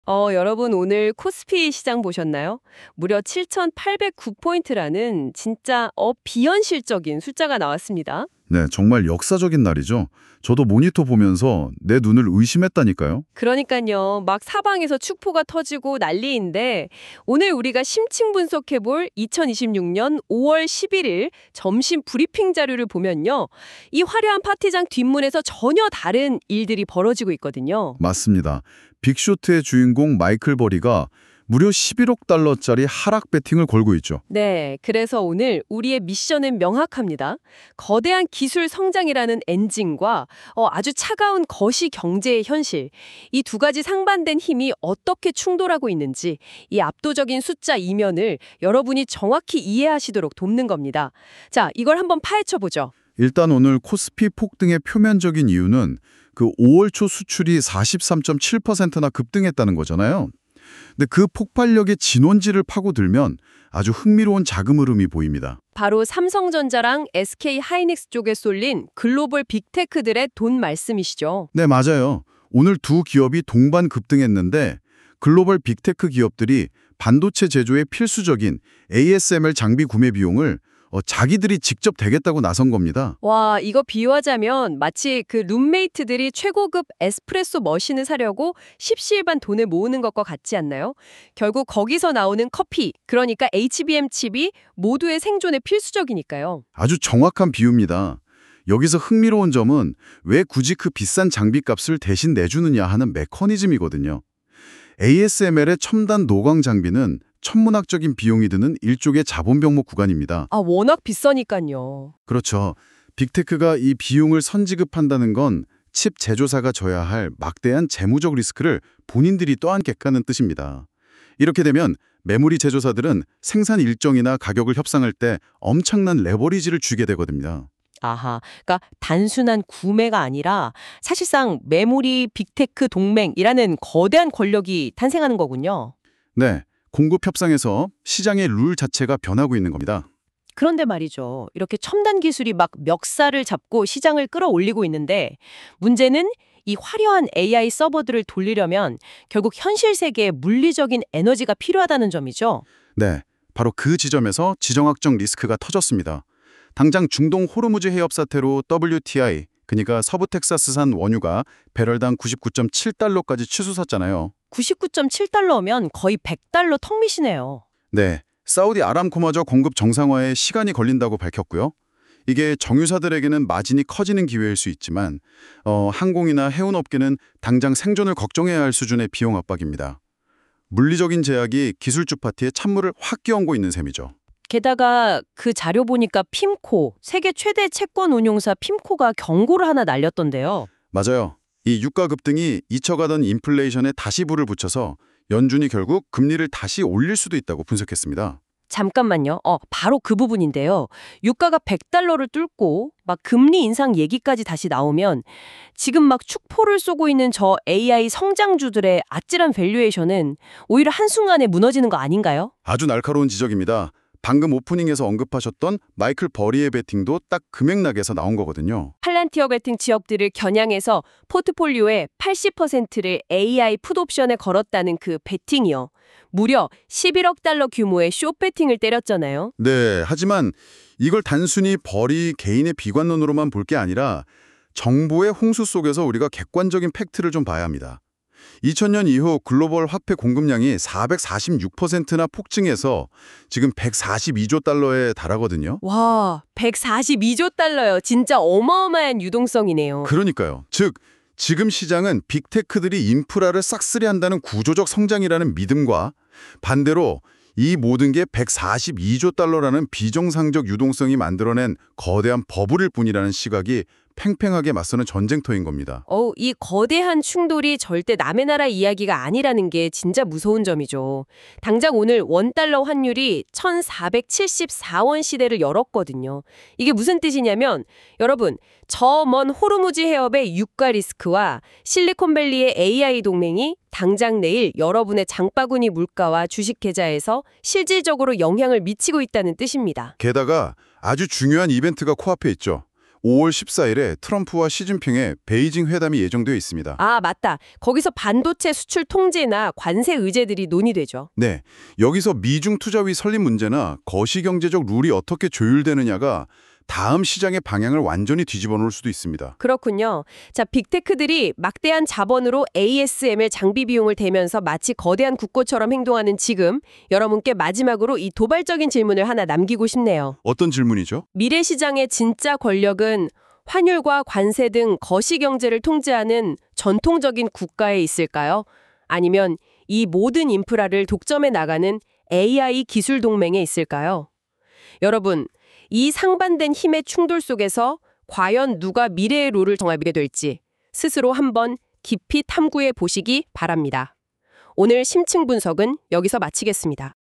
여러분 오늘 코스피 시장 보셨나요? 무려 7,809포인트라는 진짜 비현실적인 숫자가 나왔습니다. 네, 정말 역사적인 날이죠. 저도 모니터 보면서 내 눈을 의심했다니까요. 그러니까요. 막 사방에서 축포가 터지고 난리인데 오늘 우리가 심층 분석해 볼 2026년 5월 11일 점심 브리핑 자료를 보면요. 이 화려한 파티장 뒷문에서 전혀 다른 일들이 벌어지고 있거든요. 맞습니다. 빅쇼트의 주인공 마이클 버리가 무려 11억 달러짜리 하락 배팅을 걸고 있죠. 네, 그래서 오늘 우리의 미션은 명확합니다. 거대한 기술 성장이라는 엔진과 아주 차가운 거시 경제의 현실, 이 두 가지 상반된 힘이 어떻게 충돌하고 있는지 이 압도적인 숫자 이면을 여러분이 정확히 이해하시도록 돕는 겁니다. 자, 이걸 한번 파헤쳐 보죠. 일단 오늘 코스피 폭등의 표면적인 이유는 그 5월 초 수출이 43.7%나 급등했다는 거잖아요. 근데 그 폭발력의 진원지를 파고들면 아주 흥미로운 자금 흐름이 보입니다. 바로 삼성전자랑 SK 하이닉스 쪽에 쏠린 글로벌 빅테크들의 돈 말씀이시죠. 네, 맞아요. 오늘 두 기업이 동반 급등했는데 글로벌 빅테크 기업들이 반도체 제조에 필수적인 ASML 장비 구매 비용을 자기들이 직접 대겠다고 나선 겁니다. 와, 이거 비유하자면 마치 그 룸메이트들이 최고급 에스프레소 머신을 사려고 십시일반 돈을 모으는 것과 같지 않나요? 결국 거기서 나오는 커피, 그러니까 HBM 칩이 모두의 생존에 필수적이니까요. 아주 정확한 비유입니다. 여기서 흥미로운 점은 왜 굳이 그 비싼 장비값을 대신 내주느냐 하는 메커니즘이거든요. ASML의 첨단 노광 장비는 천문학적인 비용이 드는 일종의 자본병목 구간입니다. 아, 워낙 비싸니까요. 그렇죠. 빅테크가 이 비용을 선지급한다는 건 칩 제조사가 져야 할 막대한 재무적 리스크를 본인들이 떠안겠다는 뜻입니다. 이렇게 되면 메모리 제조사들은 생산 일정이나 가격을 협상할 때 엄청난 레버리지를 쥐게 되거든요. 아하, 그러니까 단순한 구매가 아니라 사실상 메모리 빅테크 동맹이라는 거대한 권력이 탄생하는 거군요. 네, 공급 협상에서 시장의 룰 자체가 변하고 있는 겁니다. 그런데 말이죠. 이렇게 첨단 기술이 막 멱살을 잡고 시장을 끌어올리고 있는데 문제는 이 화려한 AI 서버들을 돌리려면 결국 현실 세계에 물리적인 에너지가 필요하다는 점이죠. 네, 바로 그 지점에서 지정학적 리스크가 터졌습니다. 당장 중동 호르무즈 해협 사태로 WTI, 그러니까 서부 텍사스산 원유가 배럴당 99.7달러까지 치솟았잖아요. 99.7달러면 거의 100달러 턱밑이네요. 네, 사우디 아람코마저 공급 정상화에 시간이 걸린다고 밝혔고요. 이게 정유사들에게는 마진이 커지는 기회일 수 있지만 항공이나 해운업계는 당장 생존을 걱정해야 할 수준의 비용 압박입니다. 물리적인 제약이 기술주 파티에 찬물을 확 끼얹고 있는 셈이죠. 게다가 그 자료 보니까 핌코, 세계 최대 채권 운용사 핌코가 경고를 하나 날렸던데요. 맞아요. 이 유가 급등이 잊혀가던 인플레이션에 다시 불을 붙여서 연준이 결국 금리를 다시 올릴 수도 있다고 분석했습니다. 잠깐만요. 바로 그 부분인데요. 유가가 100달러를 뚫고 막 금리 인상 얘기까지 다시 나오면 지금 막 축포를 쏘고 있는 저 AI 성장주들의 아찔한 밸류에이션은 오히려 한순간에 무너지는 거 아닌가요? 아주 날카로운 지적입니다. 방금 오프닝에서 언급하셨던 마이클 버리의 베팅도 딱 그 맥락에서 나온 거거든요. 팔란티어 같은 지역들을 겨냥해서 포트폴리오의 80%를 AI 풋옵션에 걸었다는 그 베팅이요. 무려 11억 달러 규모의 숏 베팅을 때렸잖아요. 네, 하지만 이걸 단순히 버리 개인의 비관론으로만 볼 게 아니라 정보의 홍수 속에서 우리가 객관적인 팩트를 좀 봐야 합니다. 2000년 이후 글로벌 화폐 공급량이 446%나 폭증해서 지금 142조 달러에 달하거든요. 와, 142조 달러요. 진짜 어마어마한 유동성이네요. 그러니까요. 즉, 지금 시장은 빅테크들이 인프라를 싹쓸이한다는 구조적 성장이라는 믿음과 반대로 이 모든 게 142조 달러라는 비정상적 유동성이 만들어낸 거대한 버블일 뿐이라는 시각이 팽팽하게 맞서는 전쟁터인 겁니다. 이 거대한 충돌이 절대 남의 나라 이야기가 아니라는 게 진짜 무서운 점이죠. 당장 오늘 원달러 환율이 1474원 시대를 열었거든요. 이게 무슨 뜻이냐면 여러분, 저 먼 호르무즈 해협의 유가 리스크와 실리콘밸리의 AI 동맹이 당장 내일 여러분의 장바구니 물가와 주식 계좌에서 실질적으로 영향을 미치고 있다는 뜻입니다. 게다가 아주 중요한 이벤트가 코앞에 있죠. 5월 14일에 트럼프와 시진핑의 베이징 회담이 예정되어 있습니다. 아, 맞다. 거기서 반도체 수출 통제나 관세 의제들이 논의되죠. 네, 여기서 미중 투자위 설립 문제나 거시경제적 룰이 어떻게 조율되느냐가 다음 시장의 방향을 완전히 뒤집어 놓을 수도 있습니다. 그렇군요. 자, 빅테크들이 막대한 자본으로 ASML 장비 비용을 대면서 마치 거대한 국고처럼 행동하는 지금, 여러분께 마지막으로 이 도발적인 질문을 하나 남기고 싶네요. 어떤 질문이죠? 미래 시장의 진짜 권력은 환율과 관세 등 거시경제를 통제하는 전통적인 국가에 있을까요? 아니면 이 모든 인프라를 독점해 나가는 AI 기술 동맹에 있을까요? 여러분, 이 상반된 힘의 충돌 속에서 과연 누가 미래의 룰을 정하게 될지 스스로 한번 깊이 탐구해 보시기 바랍니다. 오늘 심층 분석은 여기서 마치겠습니다.